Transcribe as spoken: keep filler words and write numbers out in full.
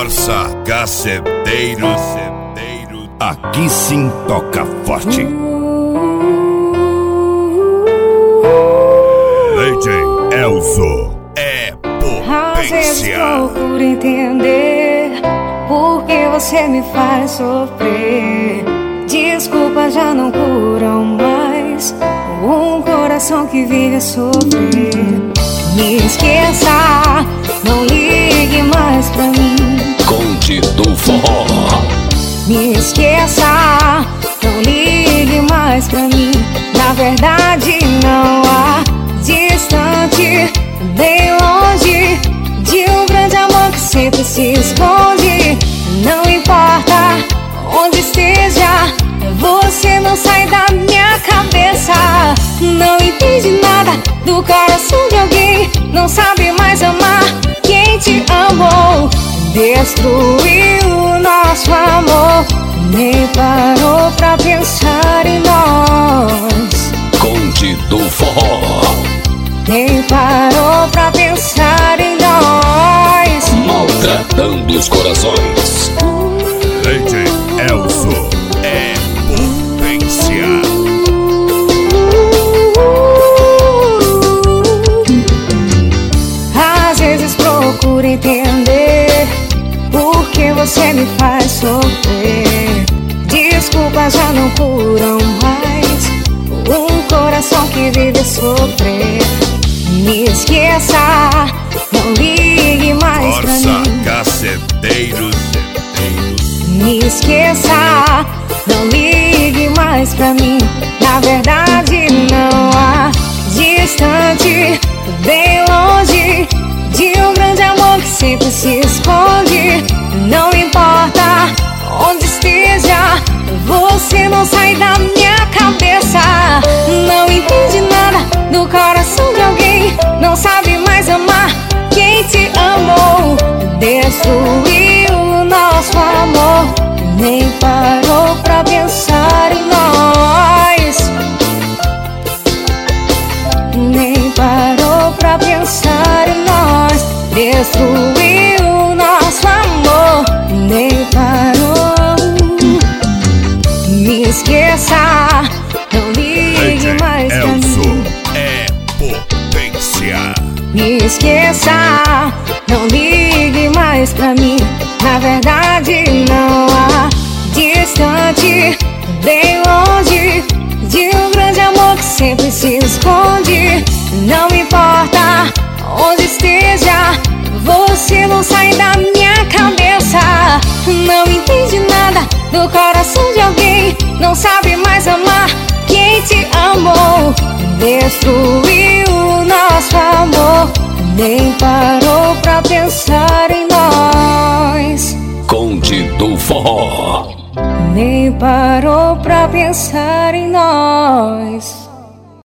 Força Caceteiro, aqui sim toca forte. D J Elzo é Às vezes potência. procuro entender por que você me faz sofrer. Desculpas já não curam mais um coração que vive a sofrer. Me esqueça, não ligue mais pra mim. Conde do Forró. Me esqueça, não ligue mais pra mim. Na verdade não há distante nem longe de um grande amor que sempre se esconde. Não importa onde esteja, você não sai da minha cabeça. Não entende nada do coração de alguém, não sabe mais amar quem te amou. Destruiu o nosso amor, nem parou pra pensar em nós. Conde do Forró. Nem parou pra pensar em nós. Maltratando os corações. D J Elzo é potência. Às vezes procuro entender por que você me faz sofrer. Desculpas já não curam mais um coração que vive a sofrer. Me esqueça, não ligue mais pra Força mim. Caceteiro. Me esqueça, não ligue mais pra mim. Na verdade não há distante, bem longe de um grande amor que sempre se esconde. Não importa onde esteja, você não sai da minha cabeça. Não entende nada do coração de alguém, não sabe mais amar quem te amou. Destruiu o nosso amor, nem parou pra pensar em nós. Nem parou pra pensar em nós. Destruiu o nosso amor, nem parou. Me esqueça, não ligue mais pra Elzo mim. é potência. Me esqueça, não ligue mais pra mim. Na verdade não há distante, bem longe de um grande amor que sempre se esconde. Não importa onde esteja, você não sai da minha cabeça. Não entende nada do coração de alguém, não sabe mais amar quem te amou. Destruiu o nosso amor, nem parou pra pensar em nós. Conde do Forró. Nem parou pra pensar em nós.